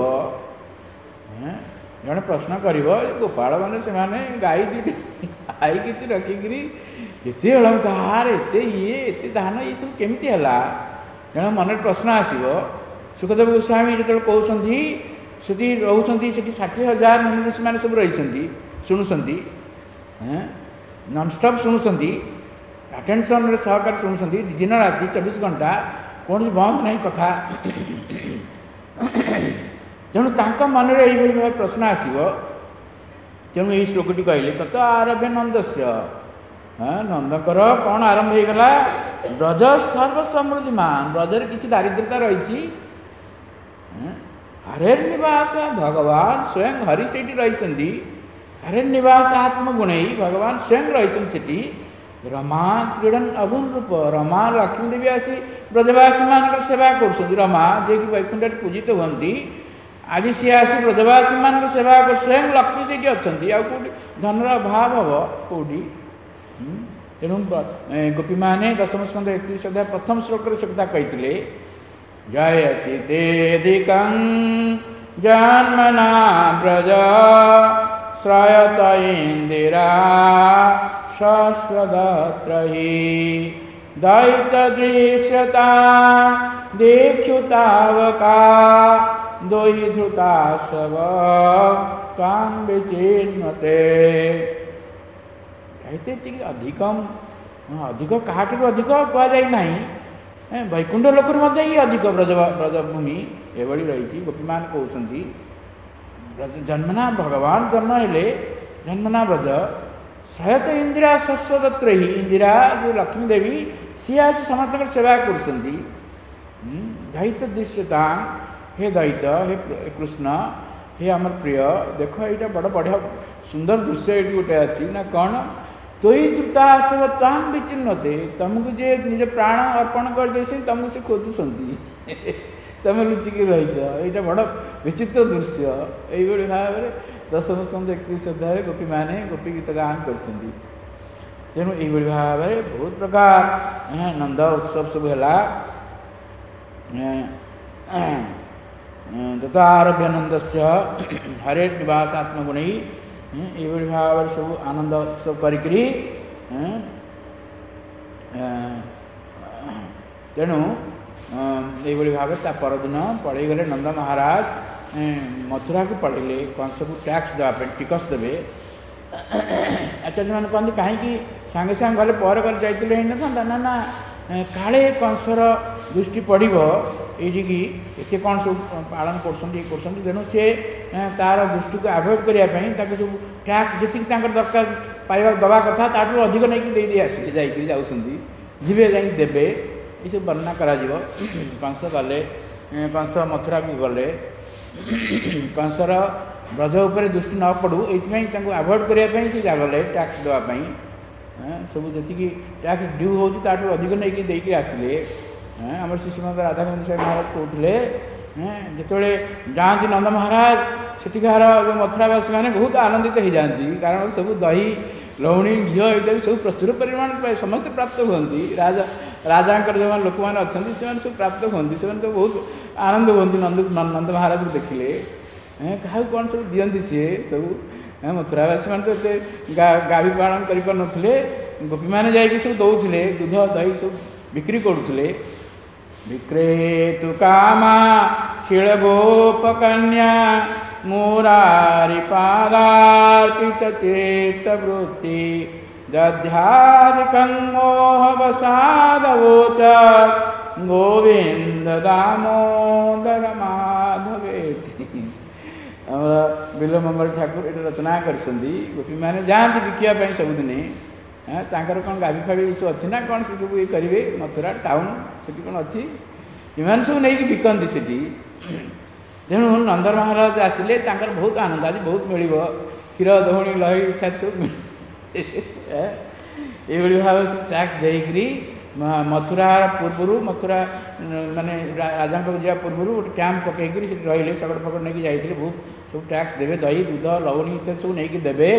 जड़े प्रश्न कर गोपाल मैंने से गाई दुटी गाई किसी रखिकी एते हार एते ये धान ये सब केमती है जन मन प्रश्न आसो सुखदेव गोस्वामी जो कहते से रोचे 60,000 मुनि ऋषि मैंने सब रही शुणुंट ननस्टप शुणुंट अटेंशन सहकार शुणुंट दिन राति 24 घंटा कौन बंद नहीं कथा तेणु मन में यही प्रश्न आसो तेणु यही श्लोकटी कहले तत आरभ्य नंदस्य नंदकर कौन आरंभ हो गला ब्रज सर्वसमृद्धिमान ब्रजर किसी दारिद्रता रही हरेर्निवास भगवान स्वयं हरि से रही हरेर्निवास आत्मगुण भगवान स्वयं रही रमा क्रीडन अभुन रूप रमा लक्ष्मी देवी आसी ब्रजवासी मान सेवा कर रमा जे कि वैकुंठ पूजित होती आज सी आसी ब्रजवासी मान सेवा कर स्वयं लक्ष्मी से अच्छा कौटी धनर अभाव हम कौटी तेणु गोपी मैंने दशम स्कंद 31 अध्याय प्रथम श्लोक से कथा कही जयति तेधिकं जन्मना ब्रज श्रयत इंदिरा शश्वदत्रहि दैत दृश्यता दीक्षुतावका दोहि धृता शव तां विचिन्वते अधिकम अधिक काटू अधिक कहुना वैकुंठ लोक अधिक ब्रजभूमि एभली रही गोपी मान कहते जन्मना भगवान जन्म हेले जन्मना ब्रज शयत इंदिरा शश्वदत्र ही इंदिरा जो लक्ष्मी देवी सी आसी समस्त सेवा कर दैत दृश्यता हे दैत हे कृष्ण हे आमर प्रिय देख यहाँ बड़ बढ़िया सुंदर दृश्य ये गोटे अच्छी ना कौन तोई द्रुता सब ताम विचिन्नते तुमको जे निज प्राण अर्पण कर तुमको से खोजुंट तुम लुचिकी रही यहाँ बड़ विचित्र दृश्य यही भाव में दशम स्कंद 31 अध्याय गोपी मैंने गोपी गीत गान कर तेणु यही भाव में बहुत प्रकार नंद उत्सव सब है तथा आरभ्य नंद से हरे निवास आत्मगुण ये भाव सब आनंद उत्सव करी तेणु ये भाव परदिन पढ़े गले नंद महाराज मथुरा को पढ़े कंस को टैक्स देवाई टिकस देवे आचार्य मैंने कहते कहीं सांगे सांगे गले पर जाते ना ना କାଳେ କଂସର ଦୃଷ୍ଟି ପଡ଼ିବ ଏଇଠିକି ଏତେ କ'ଣ ସବୁ ପାଳନ କରୁଛନ୍ତି ଇଏ କରୁଛନ୍ତି, ତେଣୁ ସେ ତା'ର ଦୃଷ୍ଟିକୁ ଆଭଏଡ଼ କରିବା ପାଇଁ ତାକୁ ସବୁ ଟ୍ୟାକ୍ସ ଯେତିକି ତାଙ୍କର ଦରକାର ପାଇବା ଦେବା କଥା ତାଠୁ ଅଧିକ ନେଇକି ଦେଇ ଆସିଲେ, ଯାଇକରି ଯାଉଛନ୍ତି, ଯିବେ ଯାଇକି ଦେବେ, ଏସବୁ ବର୍ଣ୍ଣନା କରାଯିବ। କଂସ ଗଲେ, କଂସ ମଥୁରାକୁ ଗଲେ, କଂସର ବ୍ରଜ ଉପରେ ଦୃଷ୍ଟି ନ ପଡ଼ୁ ଏଇଥିପାଇଁ ତାଙ୍କୁ ଆଭଏଡ଼ କରିବା ପାଇଁ ସେ ଗଲେ ଟ୍ୟାକ୍ସ ଦେବା ପାଇଁ। ସବୁ ଯେତିକି ଟ୍ୟାକ୍ସ ଡ୍ୟୁ ହେଉଛି ତାଠୁ ଅଧିକ ନେଇକି ଦେଇକି ଆସିଲେ। ଆମର ଶ୍ରୀ ଶ୍ରୀମନ୍ତ ରାଧାକାନ୍ତ ସ୍ୱାମୀ ମହାରାଜ କହୁଥିଲେ, ଯେତେବେଳେ ଯାଆନ୍ତି ନନ୍ଦ ମହାରାଜ ସେଠିକାର ଯେଉଁ ମଥୁରାବାସୀ ମାନେ ବହୁତ ଆନନ୍ଦିତ ହେଇଯାଆନ୍ତି, କାରଣ ସବୁ ଦହି ଲହୁଣୀ ଘିଅ ଇତ୍ୟାଦି ସବୁ ପ୍ରଚୁର ପରିମାଣ ସମସ୍ତେ ପ୍ରାପ୍ତ ହୁଅନ୍ତି। ରାଜାଙ୍କର ଯେଉଁମାନେ ଲୋକମାନେ ଅଛନ୍ତି ସେମାନେ ସବୁ ପ୍ରାପ୍ତ ହୁଅନ୍ତି, ସେମାନେ ତ ବହୁତ ଆନନ୍ଦ ହୁଅନ୍ତି ନନ୍ଦ ମହାରାଜକୁ ଦେଖିଲେ। କାହାକୁ କ'ଣ ସବୁ ଦିଅନ୍ତି ସିଏ ସବୁ। ମଥୁରାବାସୀ ମାନେ ତ ଏତେ ଗାଭି ପାଳନ କରିପାରୁନଥିଲେ, ଗୋପୀମାନେ ଯାଇକି ସବୁ ଦେଉଥିଲେ, ଦୁଧ ଦହି ସବୁ ବିକ୍ରି କରୁଥିଲେ। ବିକ୍ରେତୁ କାମା କ୍ଷୀଳ ଗୋପକନ୍ୟା ମୁରାରି ପାଦାର୍ପିତ ଚେତ ବୃତ୍ତି ଦଧ୍ୟାଦିକଂ ମୋହବସାଦବୋଚ ଗୋବିନ୍ଦ ଦାମୋଦର ମାଧବେତି। ଆମର ବିଲମଙ୍ଗଳ ଠାକୁର ଏଠି ରଚନା କରିଛନ୍ତି। ଗୋପୀମାନେ ଯାଆନ୍ତି ବିକିବା ପାଇଁ ସବୁଦିନେ, ତାଙ୍କର କ'ଣ ଗାଭି ଫାଭି ଏସବୁ ଅଛି ନା କ'ଣ ସେ ସବୁ ଇଏ କରିବେ, ମଥୁରା ଟାଉନ୍ ସେଠି କ'ଣ ଅଛି, ଏମାନେ ସବୁ ନେଇକି ବିକନ୍ତି ସେଠି। ତେଣୁ ନନ୍ଦ ମହାରାଜ ଆସିଲେ ତାଙ୍କର ବହୁତ ଆନନ୍ଦ, ଆଜି ବହୁତ ମିଳିବ, କ୍ଷୀର ଦହୁଣୀ ଲହି ଇଚ୍ଛା ସବୁ ଏଇଭଳି ଭାବରେ ସବୁ ଟ୍ୟାକ୍ସ ଦେଇକରି ମଥୁରା ପୂର୍ବରୁ, ମଥୁରା ମାନେ ରାଜାଙ୍କ ଯିବା ପୂର୍ବରୁ ଗୋଟେ କ୍ୟାମ୍ପ ପକାଇକରି ସେଠି ରହିଲେ, ଶଗଡ଼ ଫଗଡ଼ ନେଇକି ଯାଇଥିଲେ। ବହୁତ ସବୁ ଟ୍ୟାକ୍ସ ଦେବେ, ଦହି ଦୁଧ ଲହୁଣୀ ଇତ୍ୟାଦି ସବୁ ନେଇକି ଦେବେ,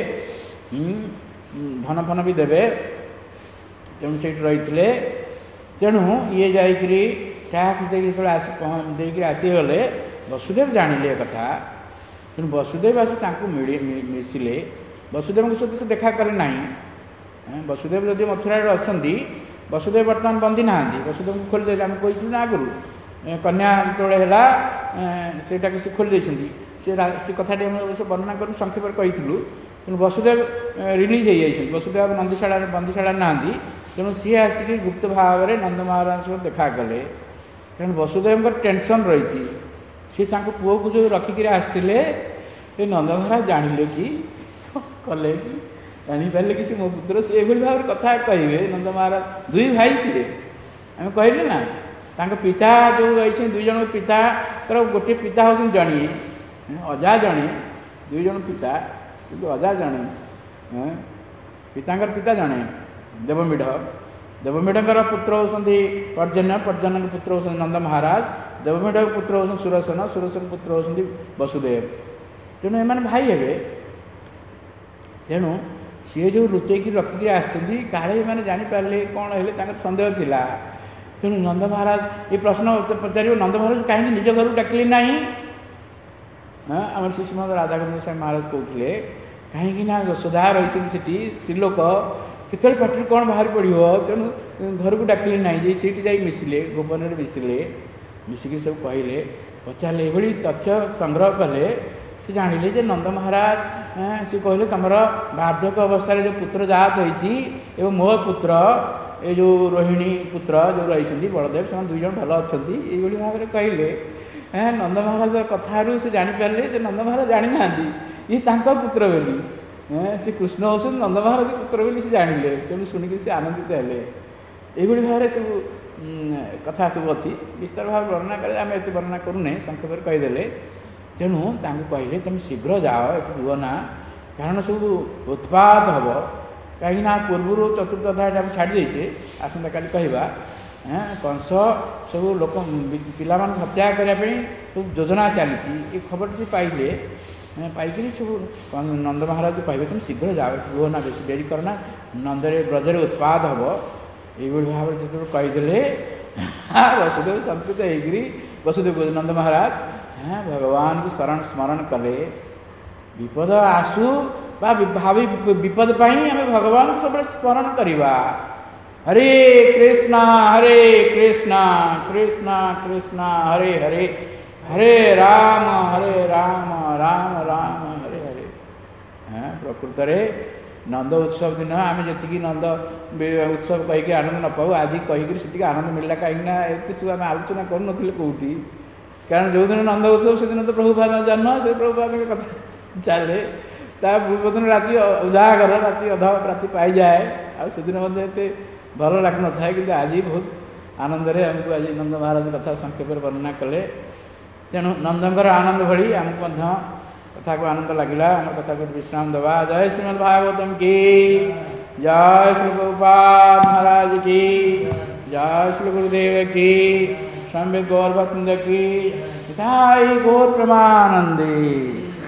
ଧନ ଫନ ବି ଦେବେ। ତେଣୁ ସେଇଠି ରହିଥିଲେ। ତେଣୁ ଇଏ ଯାଇକରି ଟ୍ୟାକ୍ସ ଦେଇକି ଯେତେବେଳେ ଦେଇକରି ଆସିଗଲେ, ବସୁଦେବ ଜାଣିଲେ ଏ କଥା। ତେଣୁ ବସୁଦେବ ଆସି ତାଙ୍କୁ ମିଶିଲେ। ବସୁଦେବଙ୍କ ସହିତ ସେ ଦେଖା କଲେ ନାହିଁ। ବସୁଦେବ ଯଦି ମଥୁରାରେ ଅଛନ୍ତି, ବସୁଦେବ ବର୍ତ୍ତମାନ ବନ୍ଦୀ ନାହାନ୍ତି, ବସୁଦେବଙ୍କୁ ଖୋଲିଦେଲେ। ଆମେ କହିଥିଲୁ ନା ଆଗରୁ, କନ୍ୟା ଯେତେବେଳେ ହେଲା ସେଇଟାକୁ ସେ ଖୋଲି ଦେଇଛନ୍ତି। ସେ କଥାଟି ଆମେ ଅବଶ୍ୟ ବର୍ଣ୍ଣନା କରି ସଂକ୍ଷେପରେ କହିଥିଲୁ। ତେଣୁ ବସୁଦେବ ରିଲିଜ୍ ହେଇଯାଇଛନ୍ତି, ବସୁଦେବ ବନ୍ଦୀଶାଳାରେ ନାହାନ୍ତି। ତେଣୁ ସିଏ ଆସିକି ଗୁପ୍ତ ଭାବରେ ନନ୍ଦ ମହାରାଜଙ୍କ ସହିତ ଦେଖା କଲେ। ତେଣୁ ବସୁଦେବଙ୍କର ଟେନସନ୍ ରହିଛି। ସେ ତାଙ୍କ ପୁଅକୁ ଯେଉଁ ରଖିକିରି ଆସିଥିଲେ, ସେ ନନ୍ଦ ମହାରାଜ ଜାଣିଲେ କି କଲେ କି ଜାଣିପାରିଲେ କି ସେ ମୋ ପୁତ୍ର, ସେ ଏଭଳି ଭାବରେ କଥା କହିବେ। ନନ୍ଦ ମହାରାଜ ଦୁଇ ଭାଇ ସିଏ, ଆମେ କହିଲେ ନା, ତାଙ୍କ ପିତା ଯେଉଁ ରହିଛନ୍ତି, ଦୁଇ ଜଣ ପିତାଙ୍କର ଗୋଟିଏ ପିତା ହେଉଛନ୍ତି ଜଣେ, ଅଜା ଜଣେ, ଦୁଇ ଜଣ ପିତା କିନ୍ତୁ ଅଜା ଜଣେ। ପିତାଙ୍କର ପିତା ଜଣେ ଦେବମେଢ଼, ଦେବମେଢ଼ଙ୍କର ପୁତ୍ର ହେଉଛନ୍ତି ପର୍ଜନ୍ୟ, ପର୍ଜନ୍ୟଙ୍କ ପୁତ୍ର ହେଉଛନ୍ତି ନନ୍ଦ ମହାରାଜ, ଦେବମେଢ଼ଙ୍କ ପୁତ୍ର ହେଉଛନ୍ତି ସୁରସେନ, ସୁରସେନ ପୁତ୍ର ହେଉଛନ୍ତି ବସୁଦେବ। ତେଣୁ ଏମାନେ ଭାଇ ହେବେ। ତେଣୁ ସିଏ ଯେଉଁ ଲୁଚେଇକି ରଖିକି ଆସିଛନ୍ତି, କାଳେ ଏମାନେ ଜାଣିପାରିଲେ କ'ଣ ହେଲେ ତାଙ୍କର ସନ୍ଦେହ ଥିଲା। ତେଣୁ ନନ୍ଦ ମହାରାଜ ଏ ପ୍ରଶ୍ନ ପଚାରିବ, ନନ୍ଦ ମହାରାଜ କାହିଁକି ନିଜ ଘରକୁ ଡାକିଲେ ନାହିଁ? ଆମର ଶ୍ରୀ ଶ୍ରୀମନ୍ତ ରାଧାକାନ୍ତ ସ୍ୱାମୀ ମହାରାଜ କହୁଥିଲେ, କାହିଁକି ନା ଯଶୋଦା ରହିଛନ୍ତି ସେଠି, ସ୍ତ୍ରୀଲୋକ, କେତେବେଳେ ପାଟିରୁ କ'ଣ ବାହାରି ପଡ଼ିବ। ତେଣୁ ଘରକୁ ଡାକିଲେ ନାହିଁ, ଯେ ସେଇଠି ଯାଇ ମିଶିଲେ, ଗୋପନରେ ମିଶିଲେ, ମିଶିକି ସବୁ କହିଲେ, ପଚାରିଲେ, ଏଭଳି ତଥ୍ୟ ସଂଗ୍ରହ କଲେ। ସେ ଜାଣିଲେ ଯେ ନନ୍ଦ ମହାରାଜ, ସେ କହିଲେ ତୁମର ବାର୍ଦ୍ଧକ୍ୟ ଅବସ୍ଥାରେ ଯେଉଁ ପୁତ୍ର ଜାତ ହୋଇଛି ଏବଂ ମୋ ପୁତ୍ର ଏ ଯେଉଁ ରୋହିଣୀ ପୁତ୍ର ଯେଉଁ ରହିଛନ୍ତି ବଳଦେବ, ସେମାନେ ଦୁଇ ଜଣ ଭଲ ଅଛନ୍ତି, ଏଇଭଳି ଭାବରେ କହିଲେ। ନନ୍ଦ ମହାରାଜ କଥାରୁ ସେ ଜାଣିପାରିଲେ ଯେ ନନ୍ଦ ମହାରାଜ ଜାଣିନାହାନ୍ତି ଇଏ ତାଙ୍କ ପୁତ୍ର ବୋଲି। ସେ କୃଷ୍ଣ ହେଉଛନ୍ତି ନନ୍ଦ ମହାରାଜ ପୁତ୍ର ବୋଲି ସେ ଜାଣିଲେ। ତେଣୁ ଶୁଣିକି ସେ ଆନନ୍ଦିତ ହେଲେ। ଏଇଭଳି ଭାବରେ ସବୁ କଥା ସବୁ ଅଛି, ବିସ୍ତାର ଭାବରେ ବର୍ଣ୍ଣନା କଲେ, ଆମେ ଏତେ ବର୍ଣ୍ଣନା କରୁନେ, ସଂକ୍ଷେପରେ କହିଦେଲେ। ତେଣୁ ତାଙ୍କୁ କହିଲେ, ତୁମେ ଶୀଘ୍ର ଯାଅ, ଏଠି ରୁହ ନା, କାରଣ ସବୁ ଉତ୍ପାତ ହେବ। କାହିଁକିନା ପୂର୍ବରୁ ଚତୁର୍ଥ ଅଧ୍ୟାୟଟା ଆମେ ଛାଡ଼ି ଦେଇଛେ, ଆସନ୍ତାକାଲି କହିବା। କଂସ ସବୁ ଲୋକ ପିଲାମାନଙ୍କୁ ହତ୍ୟା କରିବା ପାଇଁ ସବୁ ଯୋଜନା ଚାଲିଛି, ଏ ଖବରଟି ସେ ପାଇଲେ। ପାଇକିରି ସବୁ ନନ୍ଦ ମହାରାଜ କହିବେ, ତୁମେ ଶୀଘ୍ର ଯାଅ, ଏଠି ରୁହ ନା, ବେଶୀ ଡେରି କର ନା, ବ୍ରଜରେ ଉତ୍ପାତ ହେବ। ଏଇଭଳି ଭାବରେ ଯେତେବେଳେ କହିଦେଲେ, ବସୁଦେବ ସଂସ୍କୃତ ହେଇକିରି, ବସୁଦେବ ନନ୍ଦ ମହାରାଜ ଭଗବାନଙ୍କୁ ସ୍ମରଣ କଲେ। ବିପଦ ଆସୁ ବା ଭାବି ବିପଦ ପାଇଁ ଆମେ ଭଗବାନଙ୍କୁ ସବୁବେଳେ ସ୍ମରଣ କରିବା। ହରେ କୃଷ୍ଣ କୃଷ୍ଣ କୃଷ୍ଣ ହରେ ହରେ, ହରେ ରାମ ରାମ ରାମ ହରେ ହରେ। ପ୍ରକୃତରେ नंद उत्सव दिन आम जी नंद उत्सव कहीकि आनंद न पाऊ आज कहीकि से आनंद मिलला कहीं एत सब आम आलोचना करूँ कौटी कारण जो दिन नंद उत्सव से दिन तो प्रभुपाद जन्म से प्रभुपाद कथा चले ता पूर्व दिन राति उजागर राति अध राति पाई जाए आदि मत भल लगु न था कि आज बहुत आनंद आमको आज नंद महाराज कथा संक्षेप वर्णना कले तेणु नंदर आनंद भली आमको कथा को आनंद लगिला आम कथा को विश्राम दवा। जय श्रीमद् भागवतम की जय, श्री प्रभुपाद महाराज की जय, श्री गुरुदेव की, स्वामी गौर भक्त की, गौर प्रेमानंदी।